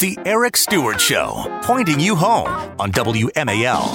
The Eric Stewart Show, pointing you home on WMAL.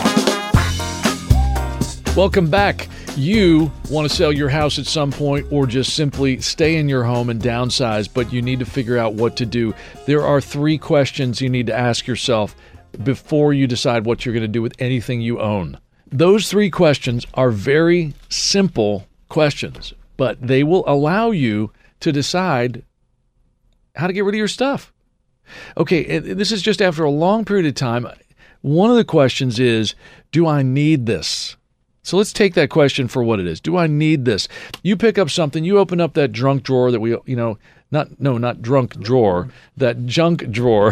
Welcome back. You want to sell your house at some point or just simply stay in your home and downsize, but you need to figure out what to do. There are 3 questions you need to ask yourself before you decide what you're going to do with anything you own. Those 3 questions are very simple questions, but they will allow you to decide how to get rid of your stuff. Okay, this is just after a long period of time. One of the questions is, do I need this? So let's take that question for what it is. Do I need this? You pick up something, you open up that junk drawer that not drunk drawer, that junk drawer.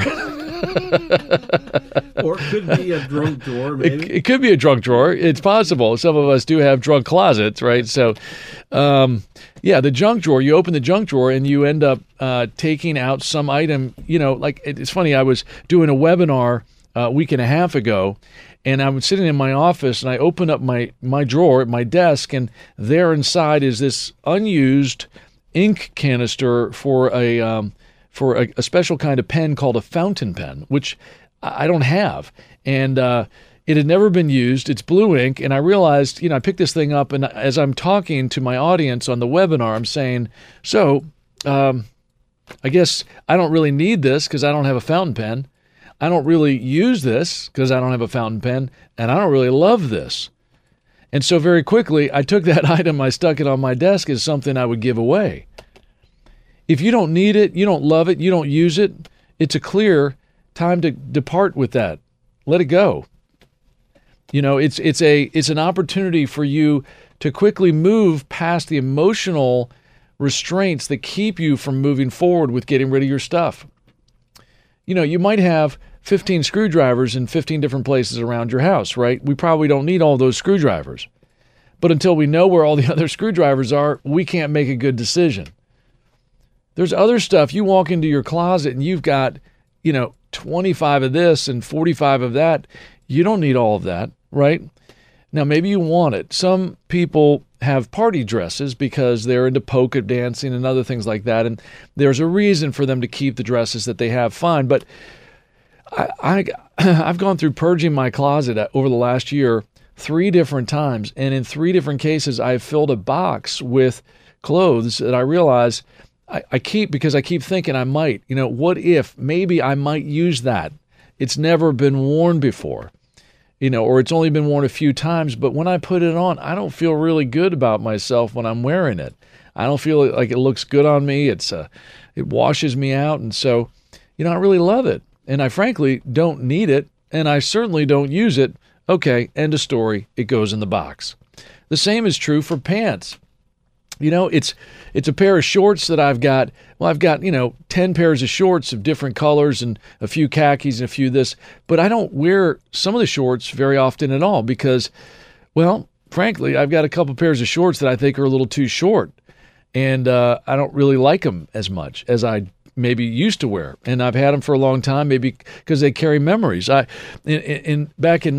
Or it could be a drunk drawer, maybe. It could be a drunk drawer. It's possible. Some of us do have drunk closets, right? So, the junk drawer, you open the junk drawer and you end up taking out some item, like it's funny. I was doing a webinar a week and a half ago, and I was sitting in my office and I opened up my drawer at my desk, and there inside is this unused ink canister for a special kind of pen called a fountain pen, which I don't have. And it had never been used. It's blue ink. And I realized, I picked this thing up, and as I'm talking to my audience on the webinar, I'm saying, I guess I don't really need this because I don't have a fountain pen. I don't really use this because I don't have a fountain pen. And I don't really love this. And so very quickly, I took that item, I stuck it on my desk as something I would give away. If you don't need it, you don't love it, you don't use it, it's a clear time to depart with that. Let it go. It's an opportunity for you to quickly move past the emotional restraints that keep you from moving forward with getting rid of your stuff. You might have 15 screwdrivers in 15 different places around your house, right? We probably don't need all those screwdrivers. But until we know where all the other screwdrivers are, we can't make a good decision. There's other stuff. You walk into your closet and you've got, 25 of this and 45 of that. You don't need all of that, right? Now, maybe you want it. Some people have party dresses because they're into polka dancing and other things like that, and there's a reason for them to keep the dresses that they have, fine. But I've gone through purging my closet over the last year 3 different times, and in 3 different cases, I've filled a box with clothes that I realize I keep because I keep thinking I might. What if maybe I might use that? It's never been worn before. Or it's only been worn a few times, but when I put it on, I don't feel really good about myself when I'm wearing it. I don't feel like it looks good on me. It washes me out, and so, I really love it. And I frankly don't need it, and I certainly don't use it. Okay, end of story. It goes in the box. The same is true for pants. It's a pair of shorts that I've got. Well, I've got, 10 pairs of shorts of different colors and a few khakis and a few this, but I don't wear some of the shorts very often at all because, well, frankly, I've got a couple pairs of shorts that I think are a little too short, and I don't really like them as much as I maybe used to wear. And I've had them for a long time, maybe because they carry memories. Back in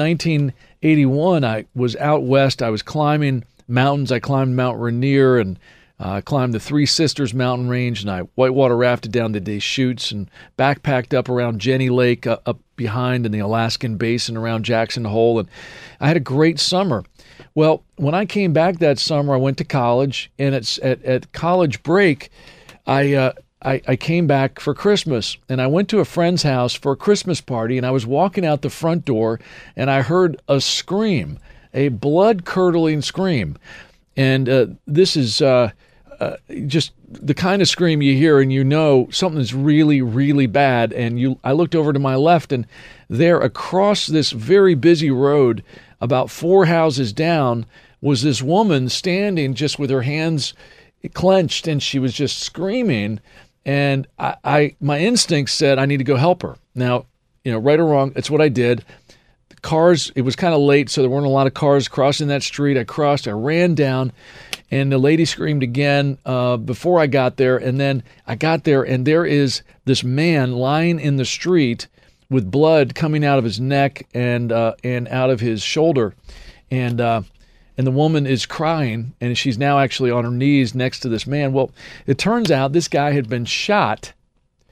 1981, I was out west. I was climbing mountains. I climbed Mount Rainier and climbed the Three Sisters mountain range, and I whitewater rafted down the Deschutes and backpacked up around Jenny Lake up behind in the Alaskan Basin around Jackson Hole, and I had a great summer. Well, when I came back that summer, I went to college, and at college break, I came back for Christmas, and I went to a friend's house for a Christmas party, and I was walking out the front door, and I heard a scream, a blood-curdling scream. And this is just the kind of scream you hear and something's really, really bad. And I looked over to my left, and there across this very busy road, about 4 houses down, was this woman standing just with her hands clenched, and she was just screaming. And my instinct said, I need to go help her. Now, right or wrong, it's what I did. Cars, it was kind of late, so there weren't a lot of cars crossing that street. I ran down, and the lady screamed again before I got there. And then I got there, and there is this man lying in the street with blood coming out of his neck and out of his shoulder. And the woman is crying, and she's now actually on her knees next to this man. Well, it turns out this guy had been shot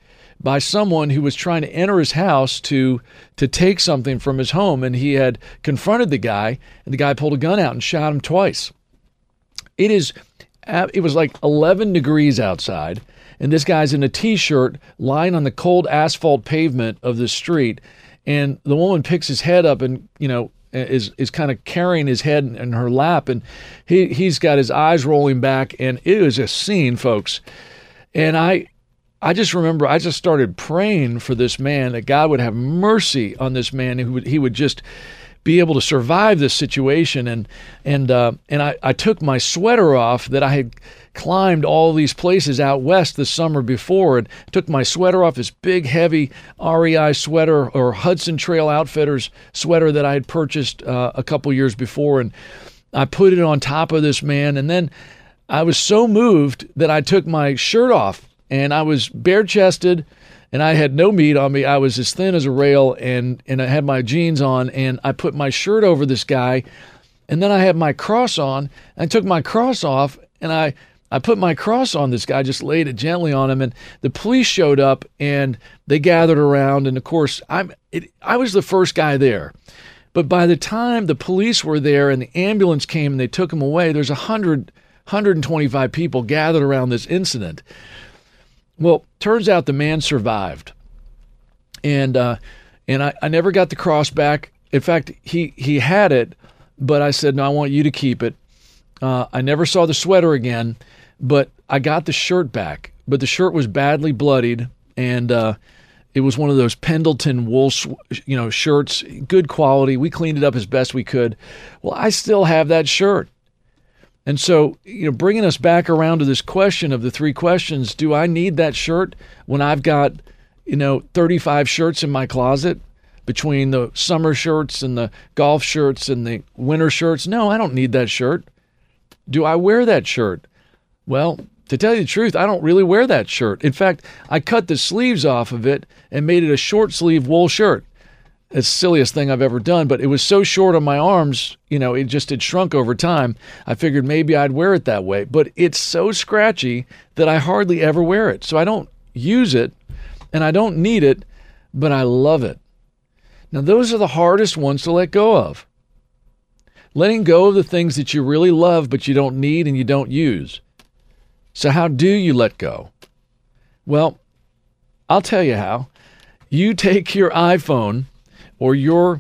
by someone who was trying to enter his house to take something from his home, and he had confronted the guy, and the guy pulled a gun out and shot him twice. It was like 11 degrees outside, and this guy's in a T-shirt lying on the cold asphalt pavement of the street, and the woman picks his head up and, is kind of carrying his head in her lap, and he's got his eyes rolling back, and it was a scene, folks. And I just remember I just started praying for this man, that God would have mercy on this man, he would just be able to survive this situation. And I took my sweater off that I had climbed all these places out west the summer before, and took my sweater off, this big, heavy REI sweater, or Hudson Trail Outfitters sweater that I had purchased a couple years before, and I put it on top of this man. And then I was so moved that I took my shirt off, and I was bare-chested, and I had no meat on me. I was as thin as a rail, and I had my jeans on, and I put my shirt over this guy, and then I had my cross on. I took my cross off, and I put my cross on this guy, just laid it gently on him, and the police showed up, and they gathered around, and of course, I was the first guy there. But by the time the police were there and the ambulance came and they took him away, there's 125 people gathered around this incident. Well, turns out the man survived, and I never got the cross back. In fact, he had it, but I said, no, I want you to keep it. I never saw the sweater again, but I got the shirt back. But the shirt was badly bloodied, and it was one of those Pendleton wool, shirts, good quality. We cleaned it up as best we could. Well, I still have that shirt. And so, bringing us back around to this question of the three questions, do I need that shirt when I've got, 35 shirts in my closet between the summer shirts and the golf shirts and the winter shirts? No, I don't need that shirt. Do I wear that shirt? Well, to tell you the truth, I don't really wear that shirt. In fact, I cut the sleeves off of it and made it a short sleeve wool shirt. It's the silliest thing I've ever done, but it was so short on my arms, it had shrunk over time. I figured maybe I'd wear it that way, but it's so scratchy that I hardly ever wear it. So I don't use it, and I don't need it, but I love it. Now, those are the hardest ones to let go of. Letting go of the things that you really love, but you don't need and you don't use. So how do you let go? Well, I'll tell you how. You take your iPhone or your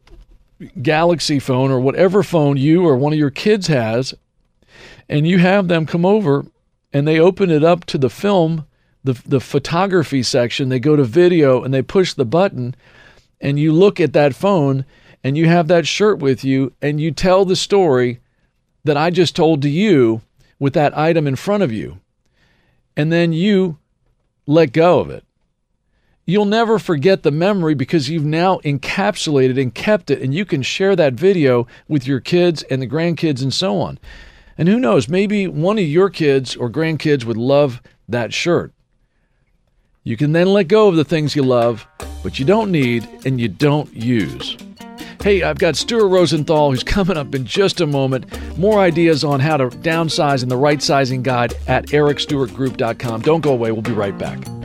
Galaxy phone or whatever phone you or one of your kids has, and you have them come over and they open it up to the film, the photography section. They go to video and they push the button, and you look at that phone and you have that shirt with you, and you tell the story that I just told to you with that item in front of you. And then you let go of it. You'll never forget the memory because you've now encapsulated and kept it, and you can share that video with your kids and the grandkids and so on. And who knows, maybe one of your kids or grandkids would love that shirt. You can then let go of the things you love, but you don't need and you don't use. Hey, I've got Stuart Rosenthal who's coming up in just a moment. More ideas on how to downsize and the right sizing guide at ericstewartgroup.com. Don't go away. We'll be right back.